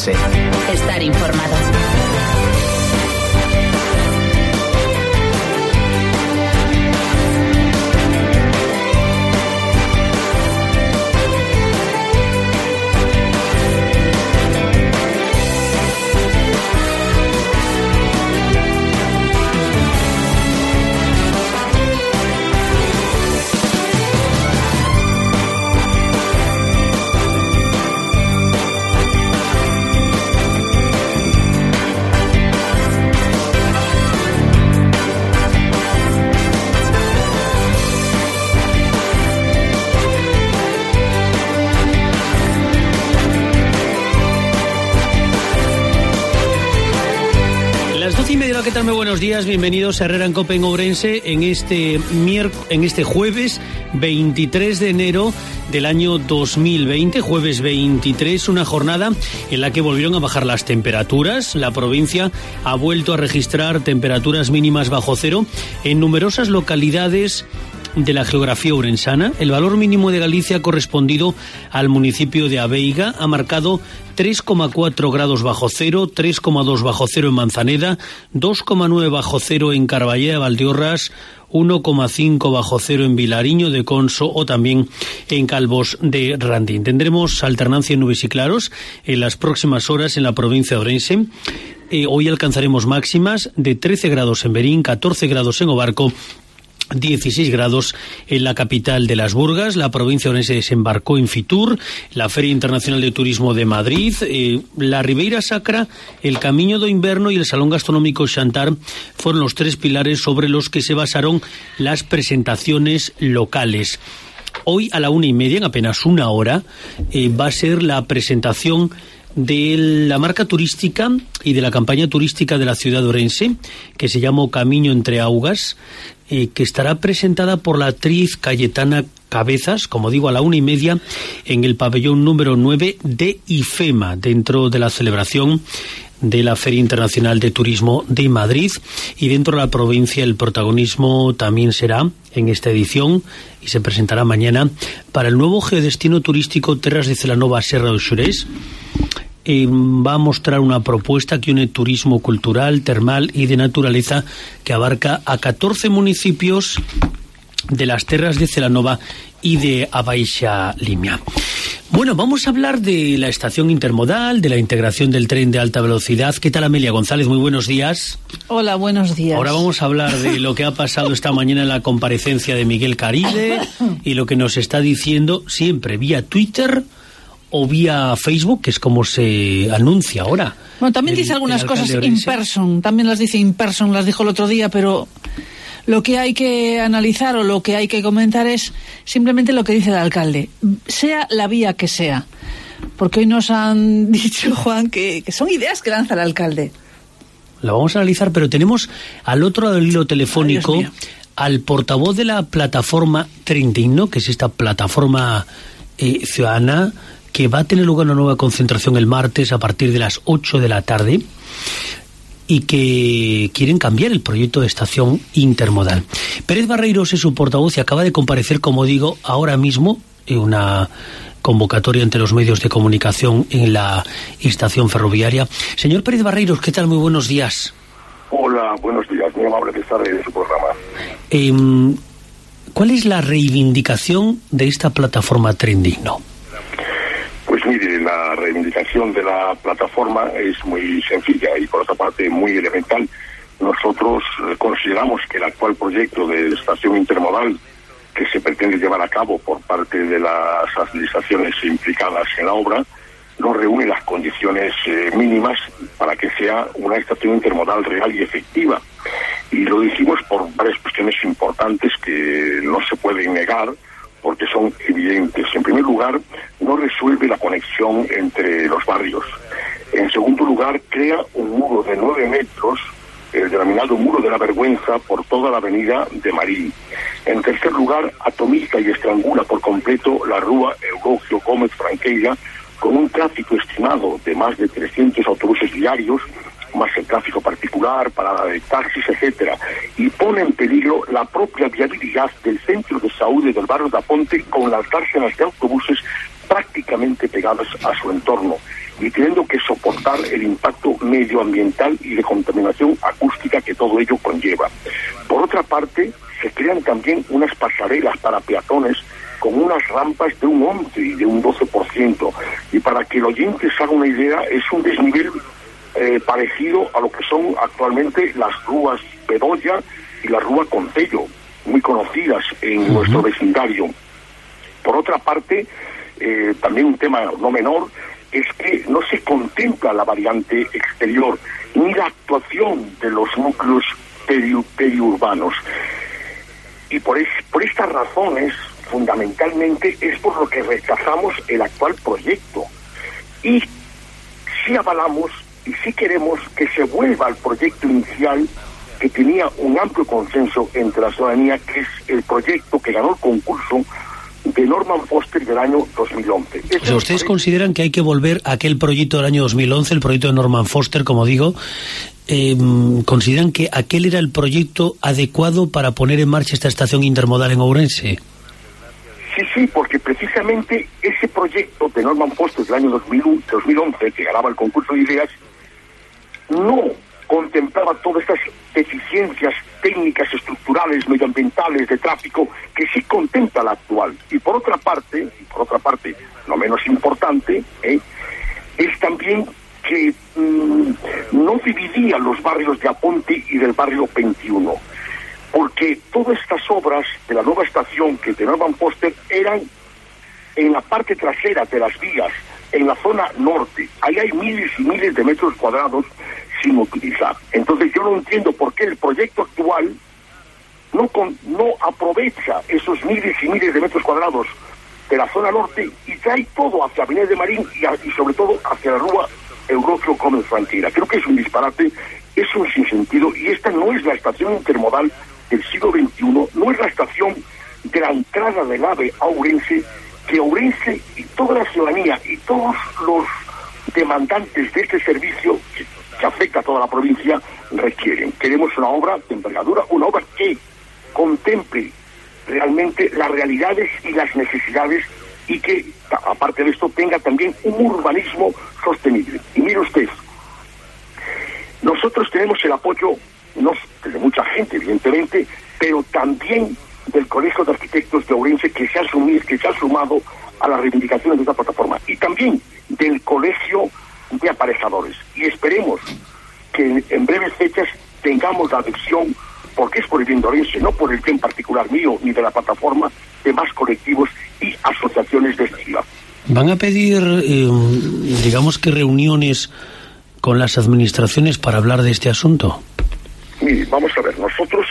Ourense. Estar informado. ¿Qué tal? Muy buenos días, bienvenidos a Herrera en Cope en Ourense en este jueves 23 de enero del año 2020, jueves 23, una jornada en la que volvieron a bajar las temperaturas. La provincia ha vuelto a registrar temperaturas mínimas bajo cero en numerosas localidades de la geografía ourensana. El valor mínimo de Galicia ha correspondido al municipio de Abeiga, ha marcado 3,4 grados bajo cero, 3,2 bajo cero en Manzaneda, 2,9 bajo cero en Carballeda de Valdeorras, 1,5 bajo cero en Vilariño de Conso o también en Calvos de Randín. Tendremos alternancia en nubes y claros en las próximas horas en la provincia de Ourense. Hoy alcanzaremos máximas de 13 grados en Berín, 14 grados en Obarco, 16 grados en la capital de las Burgas. La provincia de Ourense desembarcó en Fitur, la Feria Internacional de Turismo de Madrid, la Ribeira Sacra, el Camiño do Inverno y el Salón Gastronómico Xantar fueron los tres pilares sobre los que se basaron las presentaciones locales. Hoy a la 1:30, en apenas una hora, va a ser la presentación de la marca turística y de la campaña turística de la ciudad de Ourense, que se llama Camiño entre Augas, que estará presentada por la actriz Cayetana Cabezas, como digo, a la 1:30 en el pabellón número 9 de IFEMA, dentro de la celebración de la Feria Internacional de Turismo de Madrid. Y dentro de la provincia el protagonismo también será en esta edición y se presentará mañana para el nuevo geodestino turístico Terras de Celanova Serra do Xurés. Va a mostrar una propuesta que une turismo cultural, termal y de naturaleza que abarca a 14 municipios de las Terras de Celanova y de a Baixa Limia. Bueno, vamos a hablar de la estación intermodal, de la integración del tren de alta velocidad. ¿Qué tal, Amelia González? Muy buenos días. Hola, buenos días. Ahora vamos a hablar de lo que ha pasado esta mañana en la comparecencia de Miguel Caride y lo que nos está diciendo siempre vía Twitter o vía Facebook, que es como se anuncia ahora. Bueno, también dice algunas cosas in person, también las dice in person, las dijo el otro día, pero lo que hay que analizar o lo que hay que comentar es simplemente lo que dice el alcalde, sea la vía que sea. Porque hoy nos han dicho, Juan, que son ideas que lanza el alcalde. Lo vamos a analizar, pero tenemos al otro lado del hilo telefónico al portavoz de la plataforma Tren Digno, que es esta plataforma ciudadana, que va a tener lugar una nueva concentración el martes a partir de las 8 de la tarde y que quieren cambiar el proyecto de estación intermodal. Pérez Barreiros es su portavoz y acaba de comparecer, como digo, ahora mismo en una convocatoria ante los medios de comunicación en la estación ferroviaria. Señor Pérez Barreiros, ¿qué tal? Muy buenos días. Hola, buenos días. Muy amable de estar en su programa. ¿Cuál es la reivindicación de esta plataforma Tren Digno? Pues mire, la reivindicación de la plataforma es muy sencilla y por otra parte muy elemental. Nosotros consideramos que el actual proyecto de estación intermodal que se pretende llevar a cabo por parte de las administraciones implicadas en la obra no reúne las condiciones mínimas para que sea una estación intermodal real y efectiva. Y lo dijimos por varias cuestiones importantes que no se pueden negar, porque son evidentes. En primer lugar, no resuelve la conexión entre los barrios. En segundo lugar, crea un muro de 9 metros, el denominado Muro de la Vergüenza, por toda la avenida de Marín. En tercer lugar, atomiza y estrangula por completo la rúa Eulogio Gómez Franqueira, con un tráfico estimado de más de 300 autobuses diarios, más el tráfico particular, parada de taxis, etcétera, y pone en peligro la propia viabilidad del centro de saúde del barrio da Ponte con las dársenas de autobuses prácticamente pegadas a su entorno y teniendo que soportar el impacto medioambiental y de contaminación acústica que todo ello conlleva. Por otra parte, se crean también unas pasarelas para peatones con unas rampas de un 11 y de un 12%. Y para que el oyente se haga una idea, es un desnivel parecido a lo que son actualmente las rúas Bedoya y la rúa Concello, muy conocidas en nuestro vecindario. Por otra parte, también un tema no menor, es que no se contempla la variante exterior, ni la actuación de los núcleos periurbanos. Y por estas razones, fundamentalmente, es por lo que rechazamos el actual proyecto. Y sí avalamos y sí queremos que se vuelva al proyecto inicial, que tenía un amplio consenso entre la ciudadanía, que es el proyecto que ganó el concurso de Norman Foster del año 2011. O sea, ¿ustedes consideran que hay que volver a aquel proyecto del año 2011, el proyecto de Norman Foster, como digo? ¿Consideran que aquel era el proyecto adecuado para poner en marcha esta estación intermodal en Ourense? Sí, porque precisamente ese proyecto de Norman Foster del año 2011, que ganaba el concurso de ideas, no contemplaba todas estas deficiencias técnicas, estructurales, medioambientales, de tráfico, que sí contempla la actual. Y por otra parte, no menos importante, es también que no dividía los barrios de Aponte y del barrio 21, porque todas estas obras de la nueva estación que de Norman Foster eran en la parte trasera de las vías, en la zona norte. Ahí hay miles y miles de metros cuadrados sin utilizar. Entonces yo no entiendo por qué el proyecto actual no aprovecha esos miles y miles de metros cuadrados de la zona norte y trae todo hacia Avenida de Marín y sobre todo hacia la rúa Eurofio Gómez Frontiera. Creo que es un disparate, es un sinsentido, y esta no es la estación intermodal del siglo XXI, no es la estación de la entrada del AVE a Ourense, que Ourense y toda la ciudadanía y todos los demandantes de este servicio que afecta a toda la provincia requieren. Queremos una obra de envergadura, una obra que contemple realmente las realidades y las necesidades, y que, aparte de esto, tenga también un urbanismo sostenible. Y mire usted, nosotros tenemos el apoyo de mucha gente, evidentemente, pero también del Colegio de Arquitectos de Ourense, que se ha sumado a las reivindicaciones de esta plataforma, y también del Colegio de Aparejadores. Y esperemos que en breves fechas tengamos la adhesión, porque es por el bien de Ourense, no por el bien particular mío ni de la plataforma, de más colectivos y asociaciones de esta ciudad. ¿Van a pedir, digamos que reuniones con las administraciones para hablar de este asunto? Mire, vamos a ver, nosotros...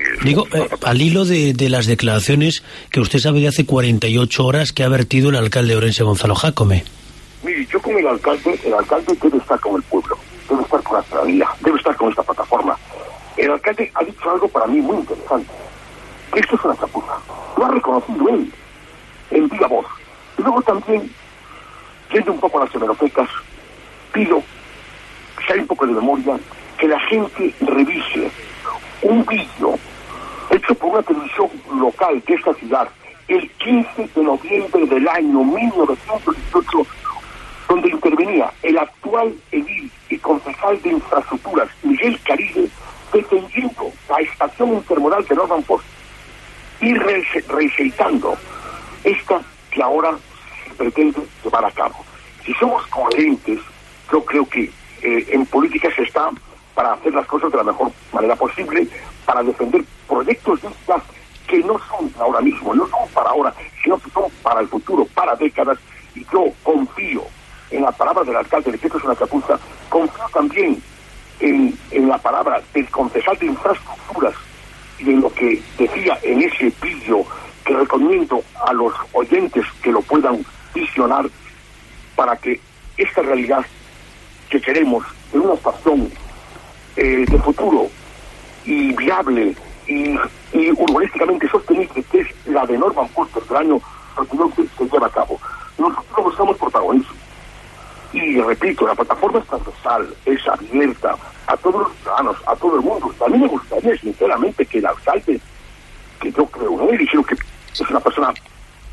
al hilo de las declaraciones que usted sabe de hace 48 horas que ha vertido el alcalde de Ourense, Gonzalo Jácome. Mire, yo con el alcalde debe estar con el pueblo, debe estar con la ciudadanía, debe estar con esta plataforma. El alcalde ha dicho algo para mí muy interesante, que esto es una chapuza. Lo ha reconocido él, en viva voz. Y luego también, yendo un poco a las hemerotecas, pido, si hay un poco de memoria, que la gente revise un vídeo hecho por una televisión local de esta ciudad el 15 de noviembre del año 1918, donde intervenía el actual edil y concejal de infraestructuras, Miguel Caride, defendiendo la estación intermodal de Norman Foster y resaltando esta que ahora se pretende llevar a cabo. Si somos coherentes, yo creo que en política se está para hacer las cosas de la mejor manera posible, para defender proyectos de estas que no son ahora mismo, no son para ahora, sino que son para el futuro, para décadas. Y yo confío en la palabra del alcalde de que esto es una chapuza, confío también en la palabra del concejal de infraestructuras y en lo que decía en ese vídeo, que recomiendo a los oyentes que lo puedan visionar, para que esta realidad que queremos en una estación de futuro y viable y urbanísticamente sostenible, que es la de Norman Foster del año 2011, se lleva a cabo. Nosotros buscamos protagonismo. Y repito, la plataforma es transversal, es abierta a todos los ciudadanos, a todo el mundo. A mí me gustaría, sinceramente, que el alcalde, que yo creo, no me dijeron que es una persona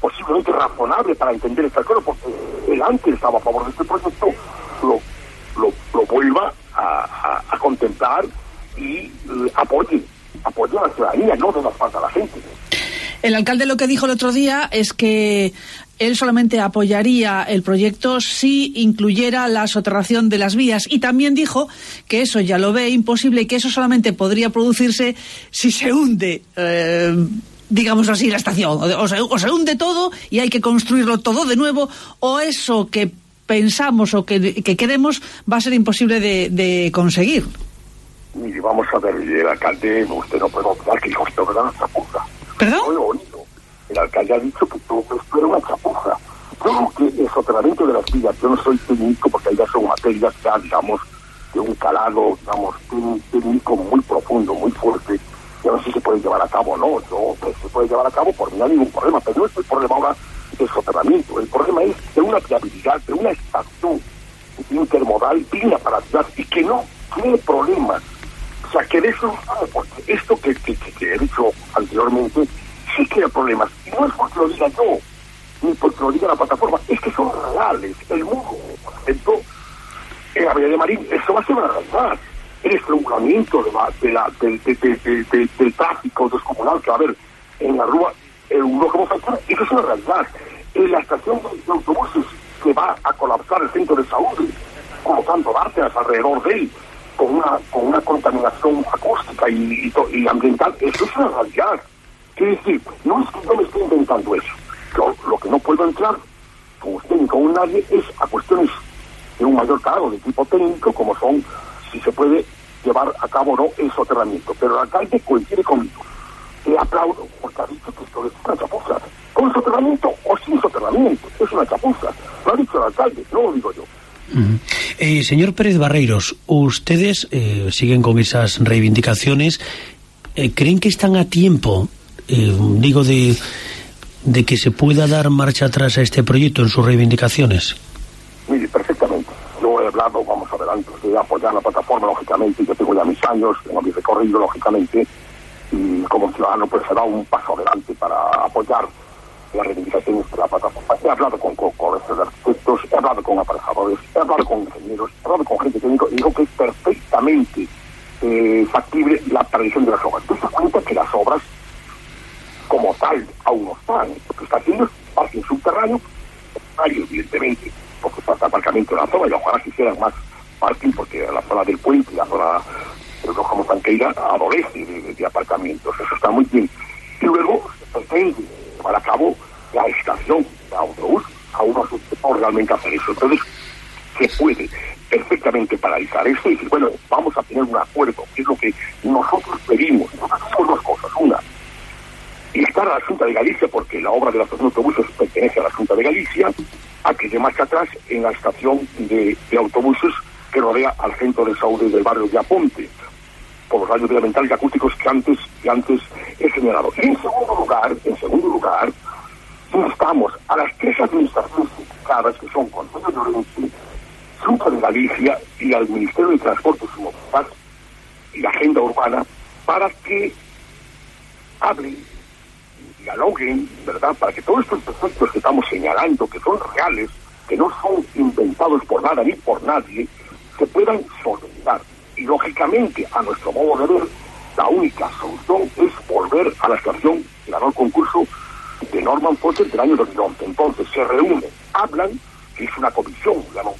posiblemente razonable para entender esta cosa, porque él antes estaba a favor de este proyecto, lo vuelva a contemplar y apoye a la ciudadanía, no de la falta a la gente. El alcalde lo que dijo el otro día es que él solamente apoyaría el proyecto si incluyera la soterración de las vías, y también dijo que eso ya lo ve imposible y que eso solamente podría producirse si se hunde, digamos así, la estación, o se hunde todo y hay que construirlo todo de nuevo, o eso que pensamos o que queremos va a ser imposible de conseguir. Mire, vamos a ver, el alcalde, usted no puede olvidar que dijo esto era una chapuza. ¿Perdón? No lo he oído. El alcalde ha dicho que todo esto era una chapuza. Yo creo que el soterramiento de las vías, yo no soy técnico porque ahí ya son materias ya, digamos, de un calado, digamos, técnico muy profundo, muy fuerte. Yo no sé si se puede llevar a cabo o no. Se puede llevar a cabo por mí no hay ningún problema, pero no es el problema ahora del soterramiento. El problema es de una viabilidad, de una estación intermodal digna para la ciudad y que no tiene problemas. O sea, que de eso no sabe, porque esto que he dicho anteriormente sí que hay problemas. Y no es porque lo diga yo, ni porque lo diga la plataforma, es que son reales. El mundo, por ejemplo, en la Villa de Marín, eso va a ser una realidad. El estrangulamiento del tráfico descomunal que va a haber en la rúa, eso es una realidad. En la estación de autobuses que va a colapsar el centro de salud, como tanto Bárcenas alrededor de él, con una contaminación acústica y ambiental, eso es una realidad. Quiere decir, no es que yo me esté inventando eso. Lo que no puedo entrar, con usted ni con nadie, es a cuestiones de un mayor grado de tipo técnico, como son si se puede llevar a cabo o no el soterramiento. Pero el alcalde coincide conmigo. Le aplaudo porque ha dicho que esto es una chapuza. Con soterramiento o sin soterramiento, es una chapuza. Lo ha dicho el alcalde, no lo digo yo. Señor Pérez Barreiros, ustedes siguen con esas reivindicaciones. ¿Creen que están a tiempo, de que se pueda dar marcha atrás a este proyecto en sus reivindicaciones? Mire, perfectamente. Yo he hablado, vamos a ver, antes de apoyar la plataforma, lógicamente, yo tengo ya mis años, tengo mi recorrido, lógicamente, y como ciudadano pues se da un paso adelante para apoyar las reivindicaciones de la plataforma. He hablado con arquitectos, he hablado con aparejadores, he hablado con ingenieros, he hablado con gente técnica y digo que es perfectamente factible la predicción de las obras. Te das cuenta que las obras como tal aún no están. Lo que está haciendo es parking subterráneo, evidentemente, porque falta aparcamiento en la zona y ojalá que hicieran más parking porque la zona del puente y la zona del Rojamo Tanqueira adolece de aparcamientos. Eso está muy bien. Y luego se pretende llevar a cabo la estación de autobús. Aún no se puede realmente hacer eso. Entonces se puede perfectamente paralizar esto y decir, bueno, vamos a tener un acuerdo, que es lo que nosotros pedimos. Nosotros hacemos dos cosas. Una, instar a la Junta de Galicia, porque la obra de la estación de autobuses pertenece a la Junta de Galicia, a que dé marcha atrás en la estación de autobuses que rodea al centro de salud del barrio de Aponte, por los daños medioambientales y acústicos que antes he señalado. Y en segundo lugar, instamos a las tres administraciones implicadas, que son Concello de Ourense, Junta de Galicia y al Ministerio de Transportes y Movilidad y la Agenda Urbana, para que hablen, dialoguen, ¿verdad?, para que todos estos proyectos que estamos señalando, que son reales, que no son inventados por nada ni por nadie, se puedan solventar. Y lógicamente, a nuestro modo de ver, la única solución es volver a la situación que ganó el concurso de Norman Foster del año 2011. Entonces se reúnen, hablan, que es una comisión,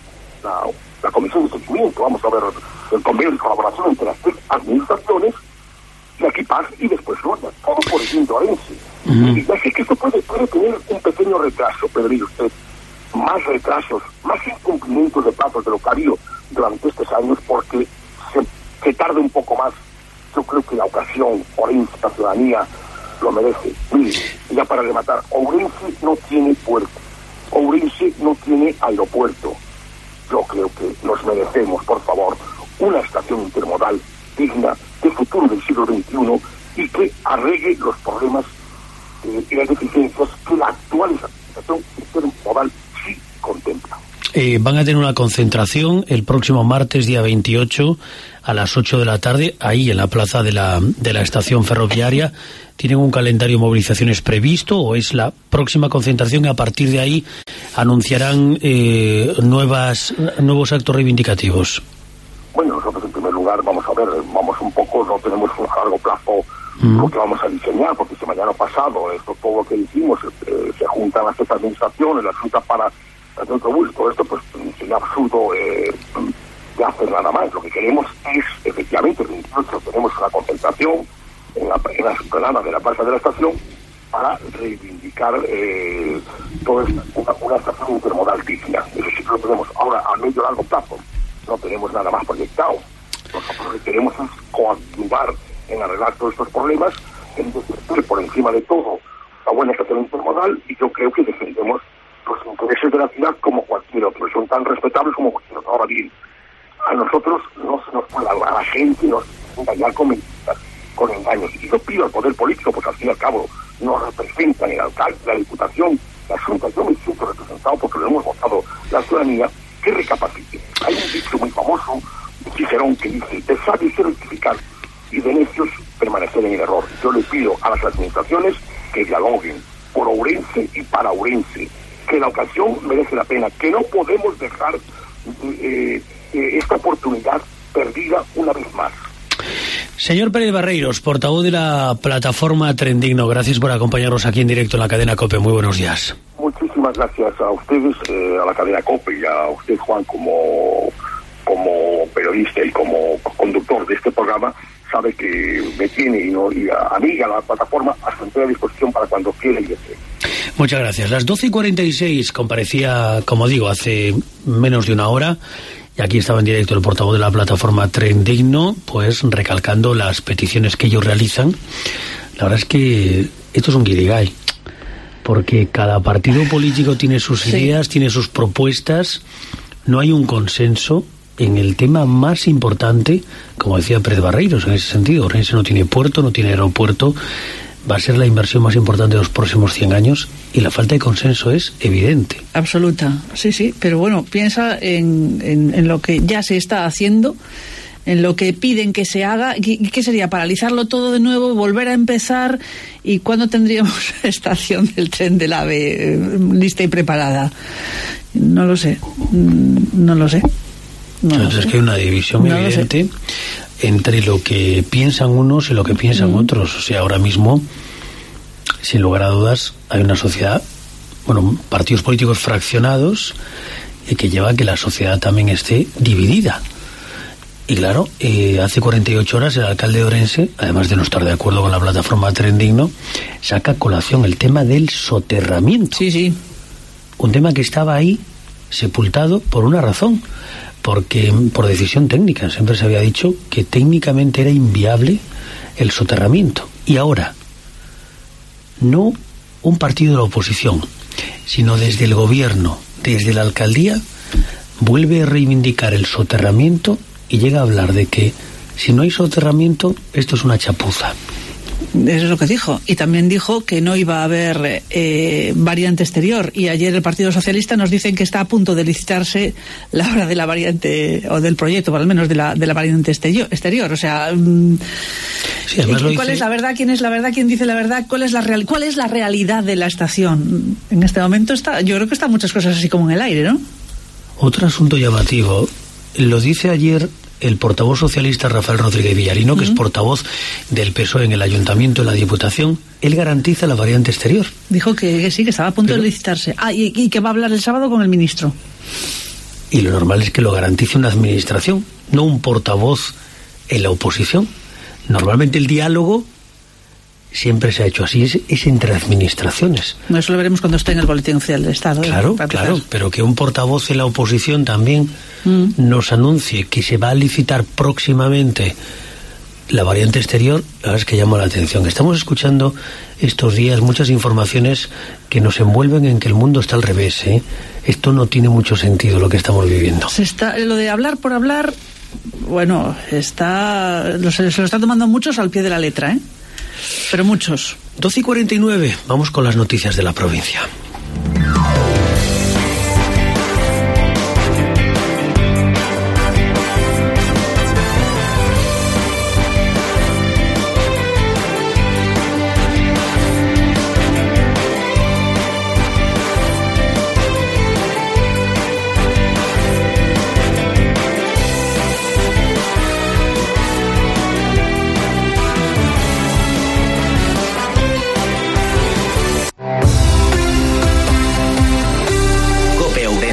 la comisión de seguimiento, vamos a ver el convenio de colaboración entre las tres administraciones, y aquí pasa y después nota, todo por el viento Ourense. Y ya sé que esto puede tener un pequeño retraso, pero mire usted, más retrasos, más incumplimientos de plazos de lo que ha habido durante estos años, porque se tarde un poco más. Yo creo que la ocasión, Ourense, la ciudadanía, lo merece. Mire, ya para rematar, Ourense no tiene puerto, Ourense no tiene aeropuerto. Yo creo que nos merecemos, por favor, una estación intermodal digna, de futuro del siglo XXI, y que arregle los problemas y las deficiencias que la actual estación intermodal sí contempla. Van a tener una concentración el próximo martes, día 28, a las 8 de la tarde, ahí en la plaza de la estación ferroviaria. ¿Tienen un calendario de movilizaciones previsto o es la próxima concentración y a partir de ahí anunciarán nuevos actos reivindicativos? Bueno, nosotros en primer lugar vamos un poco, no tenemos un largo plazo lo que vamos a diseñar, porque si mañana pasado esto todo lo que hicimos se juntan las otras administraciones, las juntas para hacer todo esto, pues sería absurdo de hacer nada más. Lo que queremos es, efectivamente, el 28 tenemos una concentración en la explanada de la plaza de la estación para reivindicar toda una estación intermodal digna. Eso sí que lo tenemos. Ahora, a medio y largo plazo, no tenemos nada más proyectado. Nosotros lo que queremos es coadyuvar en arreglar todos estos problemas, en defender por encima de todo la buena estación intermodal, y yo creo que defendemos los intereses de la ciudad como cualquier otro, son tan respetables como cualquier otro. Ahora bien, a nosotros no se nos puede, a la gente nos engañar con mentiras, con engaños, y yo pido al poder político, pues al fin y al cabo nos representan el alcalde, la diputación, la Junta, yo me siento representado porque lo hemos votado la ciudadanía, que recapacite. Hay un dicho muy famoso de Cicerón que dice: de sabios se rectificar y de necios permanecer en el error. Yo le pido a las administraciones que dialoguen por Ourense y para Ourense, que la ocasión merece la pena, que no podemos dejar esta oportunidad perdida una vez más. Señor Pérez Barreiros, portavoz de la plataforma Tren Digno, gracias por acompañarnos aquí en directo en la cadena COPE. Muy buenos días. Muchísimas gracias a ustedes, a la cadena COPE, y a usted, Juan, como periodista y como conductor de este programa. Sabe que me tiene y a mí y a la plataforma a su entera disposición para cuando quiera y desee. Muchas gracias. Las 12:46 comparecía, como digo, hace menos de una hora, y aquí estaba en directo el portavoz de la plataforma Tren Digno, pues recalcando las peticiones que ellos realizan. La verdad es que esto es un guirigay, porque cada partido político tiene sus ideas, tiene sus propuestas, no hay un consenso en el tema más importante, como decía Pérez Barreiros, en ese sentido. Ourense no tiene puerto, no tiene aeropuerto, va a ser la inversión más importante de los próximos 100 años y la falta de consenso es evidente. Absoluta, sí, pero bueno, piensa en lo que ya se está haciendo, en lo que piden que se haga. ¿Qué sería? ¿Paralizarlo todo de nuevo, volver a empezar? ¿Y cuándo tendríamos estación del tren del AVE lista y preparada? No lo sé. Entonces es que hay una división evidente entre lo que piensan unos y lo que piensan otros. O sea, ahora mismo, sin lugar a dudas, hay una sociedad, partidos políticos fraccionados, que lleva a que la sociedad también esté dividida. Y claro, hace 48 horas el alcalde de Ourense, además de no estar de acuerdo con la plataforma Tren Digno, saca a colación el tema del soterramiento. Sí. Un tema que estaba ahí sepultado por una razón, porque por decisión técnica siempre se había dicho que técnicamente era inviable el soterramiento. Y ahora, no un partido de la oposición, sino desde el gobierno, desde la alcaldía, vuelve a reivindicar el soterramiento y llega a hablar de que si no hay soterramiento, esto es una chapuza. Eso es lo que dijo. Y también dijo que no iba a haber variante exterior. Y ayer el Partido Socialista nos dicen que está a punto de licitarse la obra de la variante, o del proyecto, al menos de la variante exterior. O sea, sí, ¿cuál es la verdad? ¿Quién es la verdad? ¿Quién dice la verdad? ¿Cuál es la realidad de la estación? En este momento yo creo que están muchas cosas así como en el aire, ¿no? Otro asunto llamativo, lo dice ayer el portavoz socialista Rafael Rodríguez Villarino, que es portavoz del PSOE en el Ayuntamiento de la Diputación. Él garantiza la variante exterior. Dijo que sí, que estaba a punto de licitarse. Y que va a hablar el sábado con el ministro. Y lo normal es que lo garantice una administración, no un portavoz en la oposición. Normalmente el diálogo siempre se ha hecho así, es entre administraciones. Eso lo veremos cuando esté en el Boletín Oficial del Estado. Claro, pero que un portavoz en la oposición también nos anuncie que se va a licitar próximamente la variante exterior, la verdad es que llama la atención. Estamos escuchando estos días muchas informaciones que nos envuelven en que el mundo está al revés, ¿eh? Esto no tiene mucho sentido lo que estamos viviendo. Lo de hablar por hablar, bueno, se lo están tomando muchos al pie de la letra, ¿eh? Pero muchos. 12:49, vamos con las noticias de la provincia.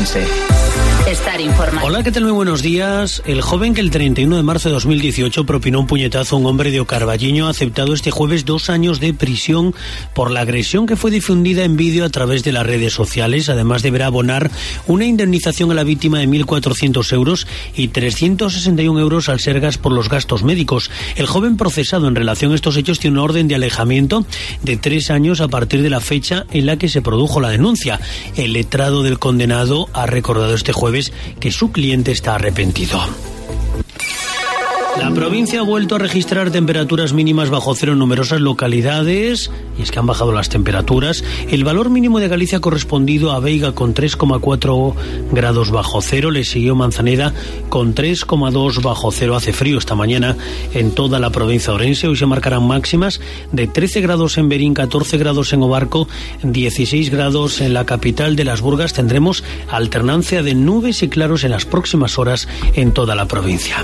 Ourense. Estar informado. Hola, ¿qué tal? Muy buenos días. El joven que el 31 de marzo de 2018 propinó un puñetazo a un hombre de Ocarballiño ha aceptado este jueves 2 años de prisión por la agresión que fue difundida en vídeo a través de las redes sociales. Además, deberá abonar una indemnización a la víctima de 1.400 euros y 361 euros al Sergas por los gastos médicos. El joven procesado en relación a estos hechos tiene una orden de alejamiento de 3 años a partir de la fecha en la que se produjo la denuncia. El letrado del condenado ha recordado este jueves que su cliente está arrepentido. La provincia ha vuelto a registrar temperaturas mínimas bajo cero en numerosas localidades, y es que han bajado las temperaturas. El valor mínimo de Galicia ha correspondido a Veiga con 3,4 grados bajo cero, le siguió Manzaneda con 3,2 bajo cero. Hace frío esta mañana en toda la provincia de Ourense. Hoy se marcarán máximas de 13 grados en Berín, 14 grados en Obarco, 16 grados en la capital de Las Burgas. Tendremos alternancia de nubes y claros en las próximas horas en toda la provincia.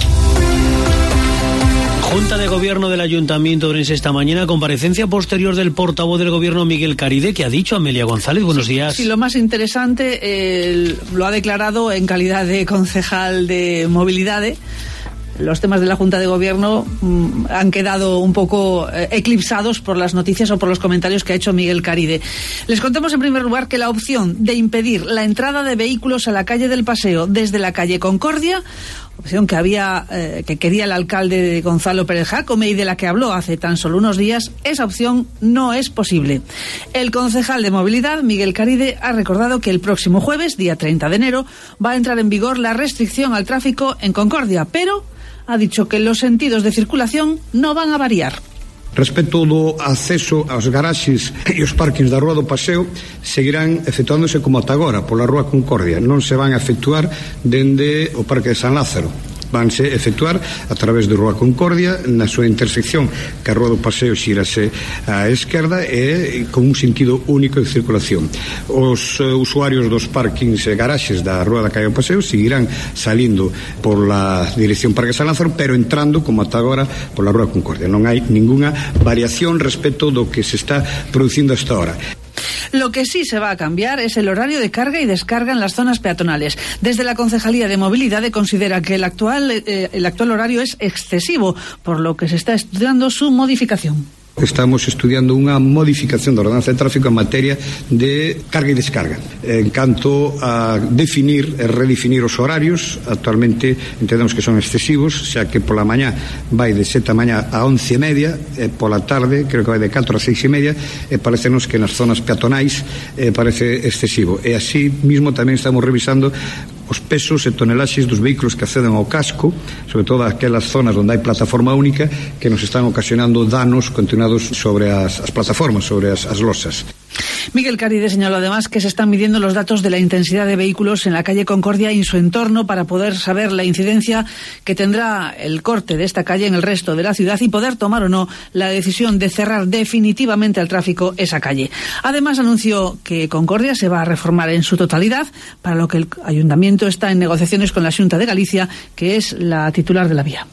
Junta de Gobierno del Ayuntamiento de Ourense esta mañana, comparecencia posterior del portavoz del Gobierno Miguel Caride, que ha dicho Amelia González. Buenos días. Sí, lo más interesante lo ha declarado en calidad de concejal de movilidad. Los temas de la Junta de Gobierno han quedado un poco eclipsados por las noticias o por los comentarios que ha hecho Miguel Caride. Les contamos en primer lugar que la opción de impedir la entrada de vehículos a la calle del Paseo desde la calle Concordia, opción que quería el alcalde Gonzalo Pérez Jácome y de la que habló hace tan solo unos días, esa opción no es posible. El concejal de movilidad, Miguel Caride, ha recordado que el próximo jueves, día 30 de enero, va a entrar en vigor la restricción al tráfico en Concordia, pero ha dicho que los sentidos de circulación no van a variar. Respecto do acceso aos garaxes e os parkings da Rúa do Paseo, seguirán efectuándose como ata agora pola Rúa Concordia. Non se van a efectuar dende o Parque de San Lázaro. Vanse efectuar a través de Rúa Concordia na súa intersección, que a Rúa do Paseo xírase á esquerda e con un sentido único de circulación. Os usuarios dos parkings e garaxes da Rúa da Calle do Paseo seguirán salindo por la dirección Parque San Lázaro, pero entrando como ata agora pola Rúa Concordia. Non hai ningunha variación respecto do que se está producindo hasta ahora. Lo que sí se va a cambiar es el horario de carga y descarga en las zonas peatonales. Desde la Concejalía de Movilidad considera que el actual horario es excesivo, por lo que se está estudiando su modificación. Estamos estudiando unha modificación da ordenanza de tráfico en materia de carga e descarga. En canto a definir e redefinir os horarios, actualmente entendemos que son excesivos, xa que pola mañá vai de 7 da mañá a 11:30, e pola tarde creo que vai de 4 a 6:30, e parecenos que nas zonas peatonais parece excesivo. E así mismo tamén estamos revisando os pesos e tonelaxes dos vehículos que acceden ao casco, sobre todo aquelas zonas onde hai plataforma única, que nos están ocasionando danos continuados sobre as plataformas, sobre as losas. Miguel Caride señaló además que se están midiendo los datos de la intensidad de vehículos en la calle Concordia y en su entorno para poder saber la incidencia que tendrá el corte de esta calle en el resto de la ciudad y poder tomar o no la decisión de cerrar definitivamente al tráfico esa calle. Además anunció que Concordia se va a reformar en su totalidad, para lo que el Ayuntamiento está en negociaciones con la Xunta de Galicia, que es la titular de la vía.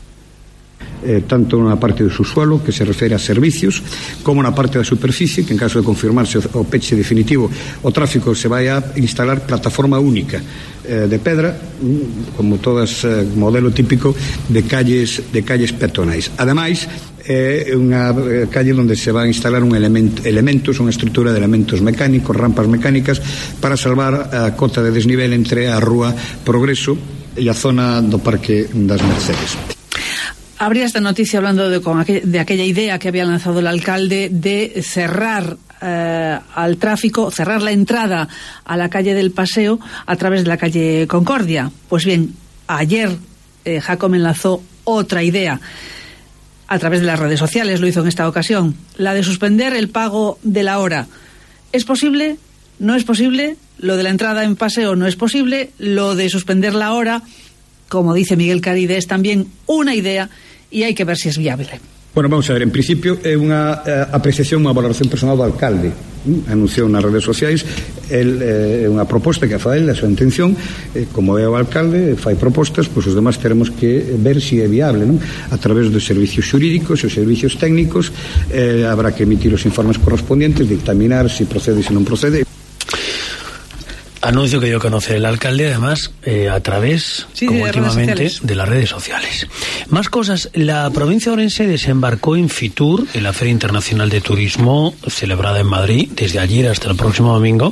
Tanto na parte do subsuelo, que se refere a servicios, como na parte da superficie, que en caso de confirmarse o peche definitivo, o tráfico se vai a instalar plataforma única de pedra, como todas, modelo típico de calles peatonais. Ademais, é unha calle onde se va a instalar unha estrutura de elementos mecánicos, rampas mecánicas, para salvar a cota de desnivel entre a Rúa Progreso e a zona do Parque das Mercedes. Habría esta noticia hablando de aquella idea que había lanzado el alcalde de cerrar al tráfico, cerrar la entrada a la calle del Paseo a través de la calle Concordia. Pues bien, ayer Jácome enlazó otra idea a través de las redes sociales, lo hizo en esta ocasión, la de suspender el pago de la hora. ¿Es posible? ¿No es posible? Lo de la entrada en Paseo no es posible, lo de suspender la hora, como dice Miguel Caride, es también una idea y hay que ver si es viable. Bueno, vamos a ver, en principio é unha apreciación, unha valoración personal do alcalde. Anunciou nas redes sociais, é unha proposta que fai a súa intención, como é o alcalde, fai propostas, pois os demás teremos que ver se é viable, non? A través dos servicios xurídicos e os servicios técnicos, habrá que emitir os informes correspondientes, dictaminar se procede e se non procede. Anuncio que dio a conocer el alcalde, además, a través, como últimamente, de las redes sociales. Más cosas. La provincia de Ourense desembarcó en Fitur, en la Feria Internacional de Turismo, celebrada en Madrid, desde ayer hasta el próximo domingo.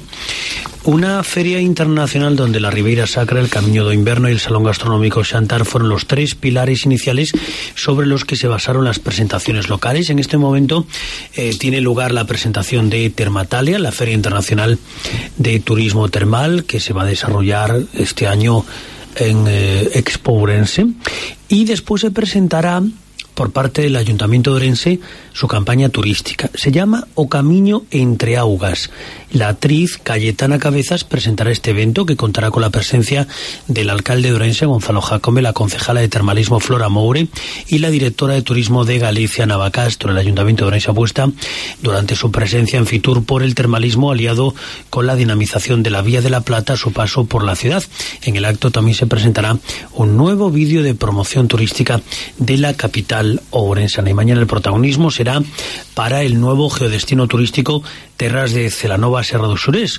Una feria internacional donde la Ribeira Sacra, el Camiño do Inverno y el Salón Gastronómico Xantar fueron los tres pilares iniciales sobre los que se basaron las presentaciones locales. En este momento tiene lugar la presentación de Termatalia, la Feria Internacional de Turismo Termal, que se va a desarrollar este año en Expo Ourense. Y después se presentará por parte del Ayuntamiento de Ourense su campaña turística. Se llama O Camiño entre Augas. La actriz Cayetana Cabezas presentará este evento, que contará con la presencia del alcalde de Ourense, Gonzalo Jácome, la concejala de termalismo Flora Moure y la directora de turismo de Galicia, Nava Castro. El Ayuntamiento de Ourense apuesta durante su presencia en Fitur por el termalismo, aliado con la dinamización de la Vía de la Plata a su paso por la ciudad. En el acto también se presentará un nuevo vídeo de promoción turística de la capital ourensana. Y mañana el protagonismo será para el nuevo geodestino turístico Terras de Celanova Serra do Xurés.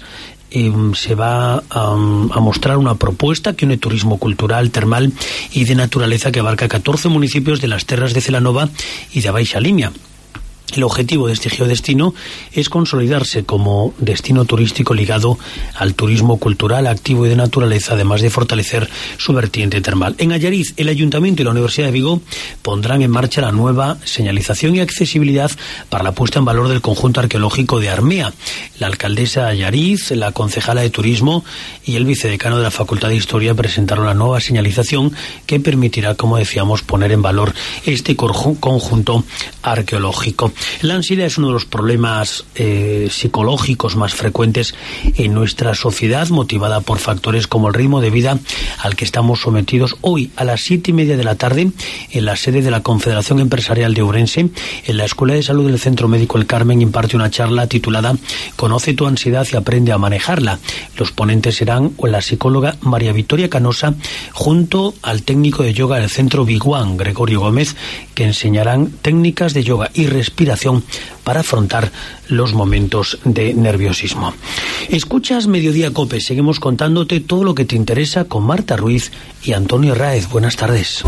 Se va a mostrar una propuesta que une turismo cultural, termal y de naturaleza, que abarca 14 municipios de las Terras de Celanova y de Baixa Limia. El objetivo de este geodestino es consolidarse como destino turístico ligado al turismo cultural, activo y de naturaleza, además de fortalecer su vertiente termal. En Allariz, el Ayuntamiento y la Universidad de Vigo pondrán en marcha la nueva señalización y accesibilidad para la puesta en valor del conjunto arqueológico de Armea. La alcaldesa de Allariz, la concejala de Turismo y el vicedecano de la Facultad de Historia presentaron la nueva señalización que permitirá, como decíamos, poner en valor este conjunto arqueológico. La ansiedad es uno de los problemas psicológicos más frecuentes en nuestra sociedad, motivada por factores como el ritmo de vida al que estamos sometidos. Hoy, a las 7:30 de la tarde, en la sede de la Confederación Empresarial de Ourense, en la Escuela de Salud del Centro Médico El Carmen, imparte una charla titulada Conoce tu ansiedad y aprende a manejarla. Los ponentes serán la psicóloga María Victoria Canosa junto al técnico de yoga del Centro Biguán, Gregorio Gómez, que enseñarán técnicas de yoga y respiración para afrontar los momentos de nerviosismo. Escuchas Mediodía Cope. Seguimos contándote todo lo que te interesa con Marta Ruiz y Antonio Raez. Buenas tardes.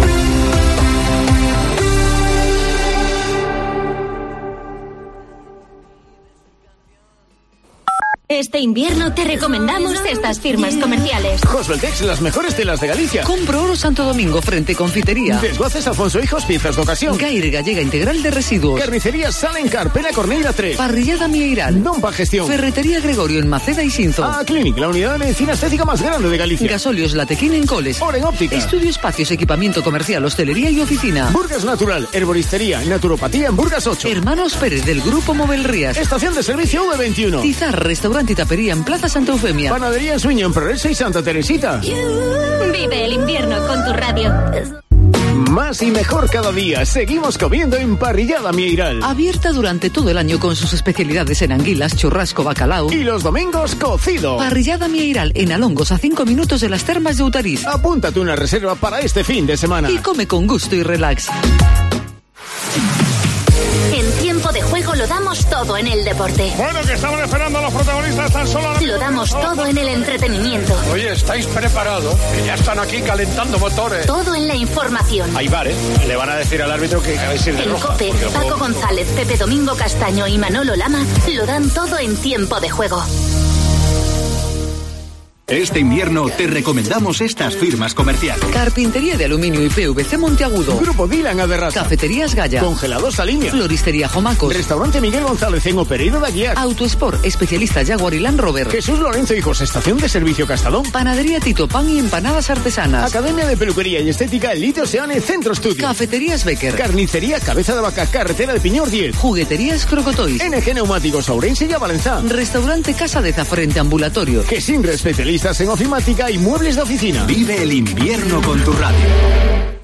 Este invierno te recomendamos estas firmas comerciales. Josveltex, las mejores telas de Galicia. Compro Oro Santo Domingo, frente Confitería. Desguaces Alfonso Hijos, piezas de ocasión. Gaire Gallega Integral de Residuos. Carnicería Salencar, Pena Corneira 3. Parrillada Mieiral. Dompa Gestión. Ferretería Gregorio en Maceda y Sinzo. Clinic, la unidad de medicina estética más grande de Galicia. Gasolios Latequín en Coles. Oren Óptica. Estudio Espacios, equipamiento comercial, hostelería y oficina. Burgas Natural, herboristería, naturopatía en Burgas 8. Hermanos Pérez del Grupo Movel Rías. Estación de servicio V21. Tizar, restaurante y tapería en Plaza Santa Eufemia. Panadería en Sueño en Progreso y Santa Teresita. Vive el invierno con tu radio. Más y mejor cada día. Seguimos comiendo en Parrillada Mieiral. Abierta durante todo el año con sus especialidades en anguilas, churrasco, bacalao. Y los domingos, cocido. Parrillada Mieiral en Alongos, a 5 minutos de las Termas de Outariz. Apúntate una reserva para este fin de semana. Y come con gusto y relax. En tiempo de juego lo damos todo en el deporte. Bueno, que estaban esperando a los protagonistas tan solo. Lo damos todo en el entretenimiento. Oye, ¿estáis preparados? Que ya están aquí calentando motores. Todo en la información. Hay VAR, ¿eh? Le van a decir al árbitro que vais a ir de En roja. COPE, Paco González, Pepe Domingo Castaño y Manolo Lama lo dan todo en tiempo de juego. Este invierno te recomendamos estas firmas comerciales. Carpintería de aluminio y PVC Monteagudo. Grupo Dylan Aderrasa. Cafeterías Gaya. Congelados Alimia. Floristería Jomacos. Restaurante Miguel González en Opereiro de Aguiar. Autosport, especialista Jaguar y Land Rover. Jesús Lorenzo Hijos, estación de servicio Castadón. Panadería Tito, pan y empanadas artesanas. Academia de Peluquería y Estética Elite Oceane Centro Estudio. Cafeterías Becker. Carnicería Cabeza de Vaca, Carretera de Piñor 10. Jugueterías Crocotoys. NG Neumáticos Ourense y Avalenzá. Restaurante Casa de Frente Ambulatorio. Gesinre, especialistas en ofimática y muebles de oficina. Vive el invierno con tu radio.